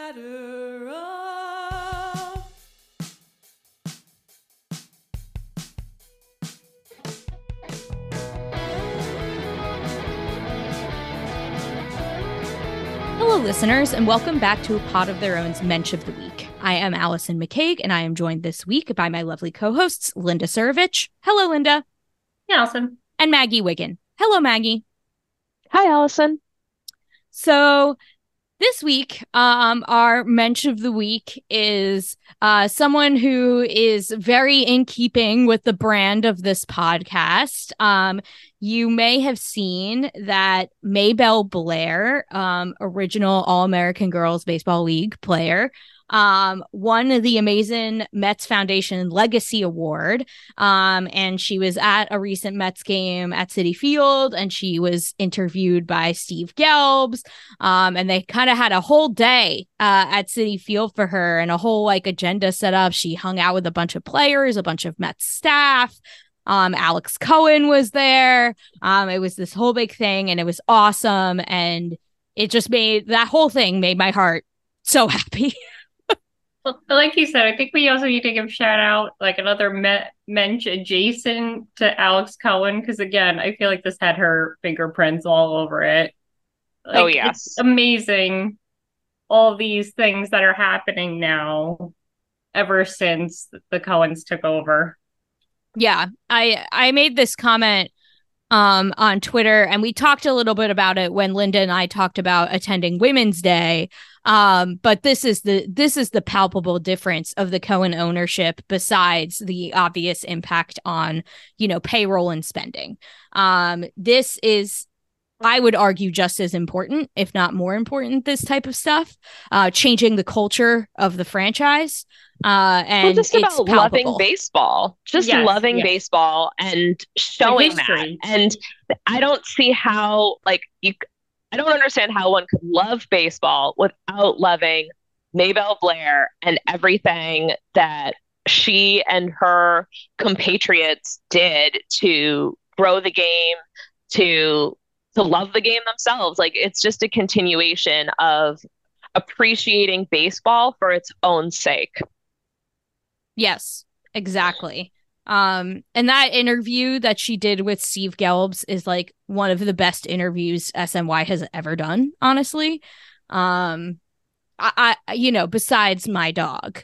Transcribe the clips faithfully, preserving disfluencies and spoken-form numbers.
ladder up. Hello, listeners, and welcome back to A Pod of Their Own's Mensch of the Week. I am Allison McCaig, and I am joined this week by my lovely co-hosts, Linda Surovich. Hello, Linda. Hey, Allison. And Maggie Wiggin. Hello, Maggie. Hi, Allison. So this week, um, our Mensch of the Week is uh, someone who is very in keeping with the brand of this podcast. Um, you may have seen that Maybelle Blair, um, original All-American Girls Baseball League player, um, won the Amazing Mets Foundation Legacy Award. Um, and she was at a recent Mets game at Citi Field, and she was interviewed by Steve Gelbs. Um, and they kind of had a whole day uh, at Citi Field for her and a whole like agenda set up. She hung out with a bunch of players, a bunch of Mets staff. Um, Alex Cohen was there. Um, it was this whole big thing, and it was awesome. And it just made that whole thing made my heart so happy. Well, like you said, I think we also need to give shout out like another Met mensch adjacent to Alex Cohen, because again, I feel like this had her fingerprints all over it. Like, oh yes, it's amazing all these things that are happening now ever since the Cohens took over. Yeah, I I made this comment um on Twitter, and we talked a little bit about it when Linda and I talked about attending Women's Day. Um, but this is the this is the palpable difference of the Cohen ownership, besides the obvious impact on, you know, payroll and spending. Um, this is, I would argue, just as important, if not more important, this type of stuff, uh, changing the culture of the franchise. Uh, and well, just it's about palpable. loving baseball, just Yes, loving yes. baseball and showing that. history. And I don't see how, like, you, I don't understand how one could love baseball without loving Maybelle Blair and everything that she and her compatriots did to grow the game, to to love the game themselves. Like, it's just a continuation of appreciating baseball for its own sake. Yes, exactly. Um, and that interview that she did with Steve Gelbs is like one of the best interviews S N Y has ever done, honestly. Um, I, I you know, besides my dog.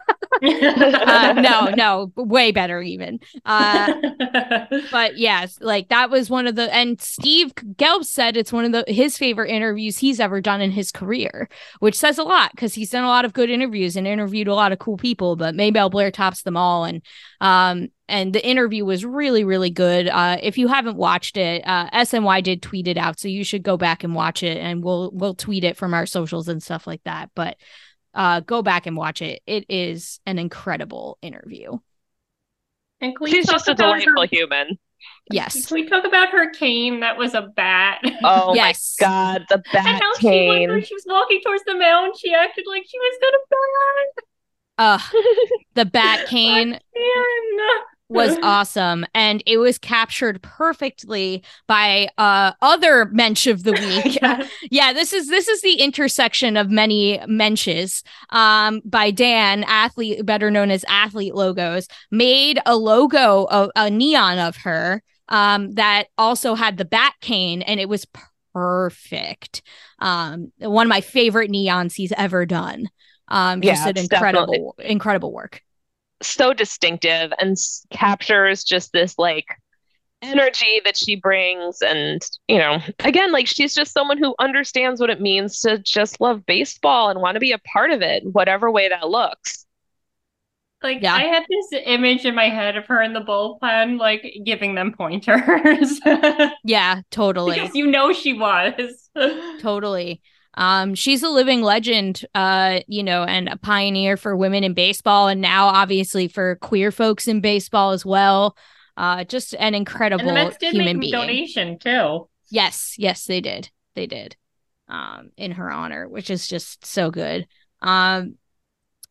uh, no, no, way better even. Uh, but yes, like that was one of the, and Steve Gelbs said it's one of the his favorite interviews he's ever done in his career, which says a lot because he's done a lot of good interviews and interviewed a lot of cool people, but Maybelle Blair tops them all. And um and the interview was really, really good. Uh, if you haven't watched it, uh, S N Y did tweet it out, so you should go back and watch it, and we'll we'll tweet it from our socials and stuff like that. But uh, go back and watch it. It is an incredible interview. And can we She's talk just a about delightful her- human. Yes. Can we talk about her cane that was a bat? Oh Yes. my God, the bat And how she, cane. when she was walking towards the mound, she acted like she was gonna die. Uh, the bat cane Again. was awesome, and it was captured perfectly by uh other mensch of the week. Yes. Yeah, this is this is the intersection of many mensches. Um, by Dan, athlete, better known as Athlete Logos, made a logo of a neon of her. Um, that also had the bat cane, and it was perfect. Um, one of my favorite neons he's ever done. Um, Yeah, just an it's incredible, incredible work. So distinctive and s- captures just this like energy that she brings. And, you know, again, like she's just someone who understands what it means to just love baseball and want to be a part of it, whatever way that looks. Like, Yeah. I had this image in my head of her in the bullpen, like giving them pointers. Yeah, totally. Because you know she was. Totally. Um, she's a living legend, uh, you know, and a pioneer for women in baseball, and now obviously for queer folks in baseball as well. Uh, just an And incredible the Mets did human make being. a donation too. Yes, yes, they did. They did. Um, in her honor, which is just so good. Um,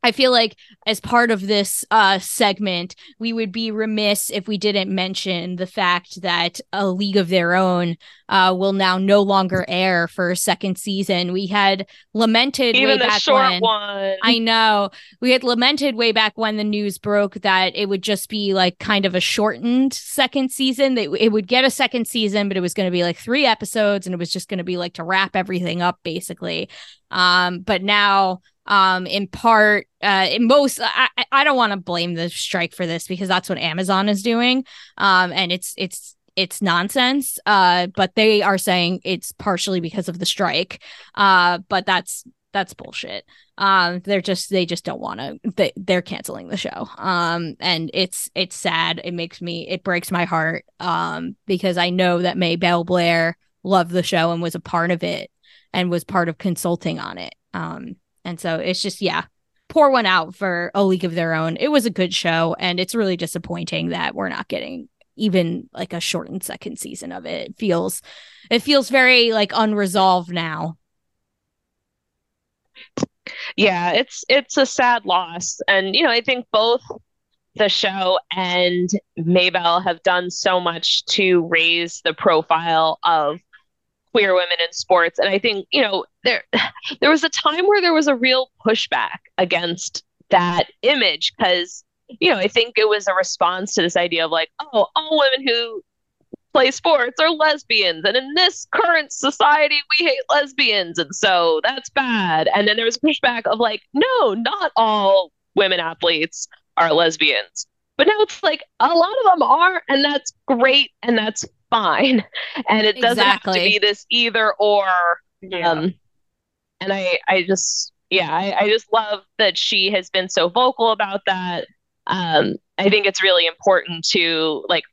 I feel like as part of this uh, segment, we would be remiss if we didn't mention the fact that A League of Their Own uh, will now no longer air for a second season. We had lamented Even way the back short when. one. I know. We had lamented way back when the news broke that it would just be like kind of a shortened second season. That it would get a second season, but it was going to be like three episodes, and it was just going to be like to wrap everything up, basically. Um, but now... Um, in part, uh, in most, I, I don't want to blame the strike for this because that's what Amazon is doing. Um, and it's, it's, it's nonsense. Uh, but they are saying it's partially because of the strike. Uh, but that's, that's bullshit. Um, they're just, they just don't want to, they, they're canceling the show. Um, and it's, it's sad. It makes me, it breaks my heart. Um, because I know that Maybelle Blair loved the show and was a part of it and was part of consulting on it. Um, And so it's just, yeah, pour one out for A League of Their Own. It was a good show, and it's really disappointing that we're not getting even like a shortened second season of it. It feels, it feels very like unresolved now. Yeah, it's it's a sad loss. And, you know, I think both the show and Maybelle have done so much to raise the profile of queer women in sports. And I think, you know, there there was a time where there was a real pushback against that image because, you know, I think it was a response to this idea of like, oh, all women who play sports are lesbians. And in this current society, we hate lesbians. And so that's bad. And then there was pushback of like, no, not all women athletes are lesbians. But now it's like a lot of them are, and that's great, and that's fine. And it doesn't Exactly. have to be this either or. Yeah. Um, and I, I just, yeah, I, I just love that she has been so vocal about that. Um, I think it's really important to like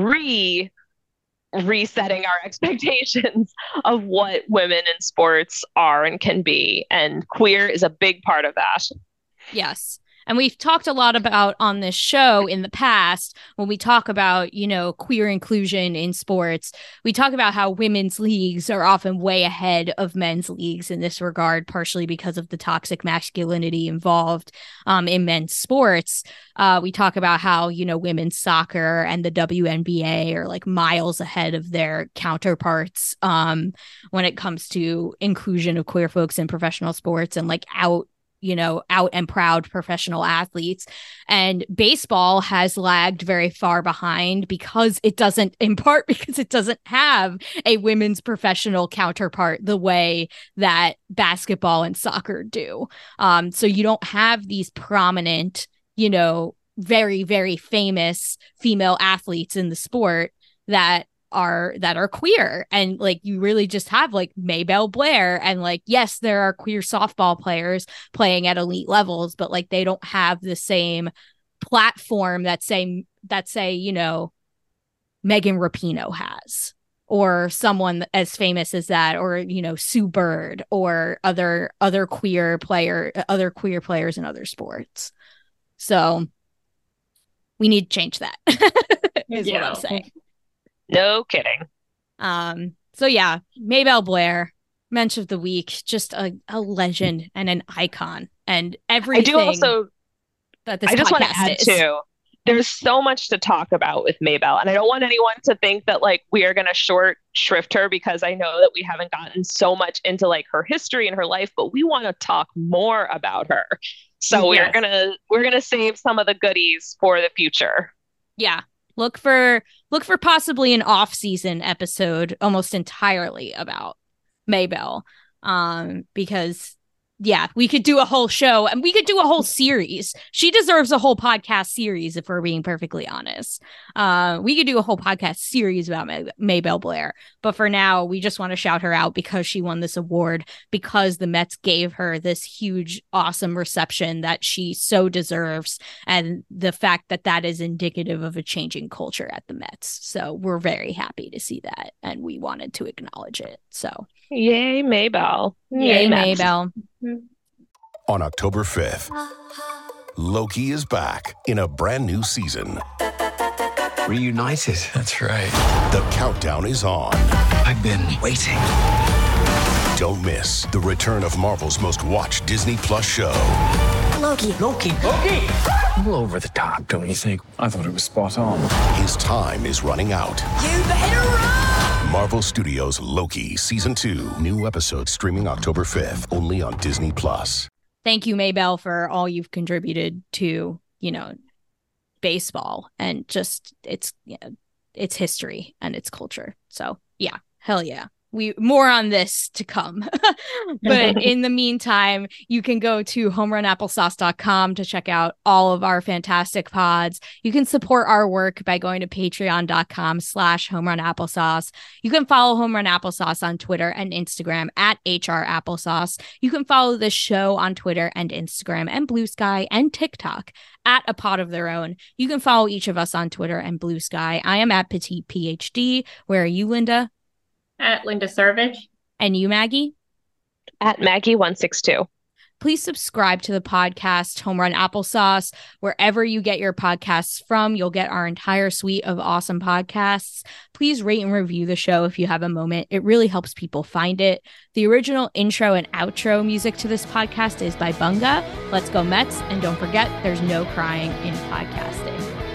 re resetting our expectations of what women in sports are and can be. And queer is a big part of that. Yes. And we've talked a lot about on this show in the past when we talk about, you know, queer inclusion in sports. We talk about how women's leagues are often way ahead of men's leagues in this regard, partially because of the toxic masculinity involved um, in men's sports. Uh, we talk about how, you know, women's soccer and the W N B A are like miles ahead of their counterparts um, when it comes to inclusion of queer folks in professional sports and like out you know, out and proud professional athletes. And baseball has lagged very far behind because it doesn't, in part because it doesn't have a women's professional counterpart the way that basketball and soccer do. Um, so you don't have these prominent, you know, very, very famous female athletes in the sport that are that are queer. And like you really just have like Maybelle Blair, and like yes, there are queer softball players playing at elite levels, but like they don't have the same platform that say that say you know Megan Rapinoe has, or someone as famous as that, or you know Sue Bird, or other other queer player other queer players in other sports. So we need to change that is Yeah. what I'm saying. No kidding. Um, so yeah, Maybelle Blair, Mensch of the Week, just a, a legend and an icon, and everything I do also, that this I just want to podcast add is. too, there's so much to talk about with Maybelle, and I don't want anyone to think that like we are going to short shrift her because I know that we haven't gotten so much into like her history and her life, but we want to talk more about her. So Yes. we're gonna we're gonna save some of the goodies for the future. Yeah, look for look for possibly an off-season episode almost entirely about Maybelle, um, because. Yeah, we could do a whole show, and we could do a whole series. She deserves a whole podcast series, if we're being perfectly honest. Uh, we could do a whole podcast series about May- Maybelle Blair. But for now, we just want to shout her out because she won this award, because the Mets gave her this huge, awesome reception that she so deserves. And the fact that that is indicative of a changing culture at the Mets. So we're very happy to see that. And we wanted to acknowledge it. So Yay, Maybelle! yay, Mets. Maybelle. On October fifth, Loki is back in a brand new season. Reunited. That's right. The countdown is on. I've been waiting. Don't miss the return of Marvel's most watched Disney Plus show. Loki. Loki. Loki! A little over the top, don't you think? I thought it was spot on. His time is running out. You better run! Marvel Studios' Loki Season two. New episode streaming October fifth, only on Disney Plus. Thank you, Maybelle, for all you've contributed to, you know, baseball and just its, you know, its history and its culture. So, yeah, hell yeah. We more on this to come. But in the meantime, you can go to home run applesauce dot com to check out all of our fantastic pods. You can support our work by going to patreon dot com slash home run applesauce. You can follow Home Run Applesauce on Twitter and Instagram at H R Applesauce. You can follow the show on Twitter and Instagram and Blue Sky and TikTok at A Pod of Their Own. You can follow each of us on Twitter and Blue Sky. I am at Petite PhD. Where are you, Linda? At Linda Savage. And you, Maggie? At Maggie one six two. Please subscribe to the podcast Home Run Applesauce wherever you get your podcasts from. You'll get our entire suite of awesome podcasts. Please rate and review the show if you have a moment. It really helps people find it. The original intro and outro music to this podcast is by Bunga. Let's go Mets, and don't forget, there's no crying in podcasting.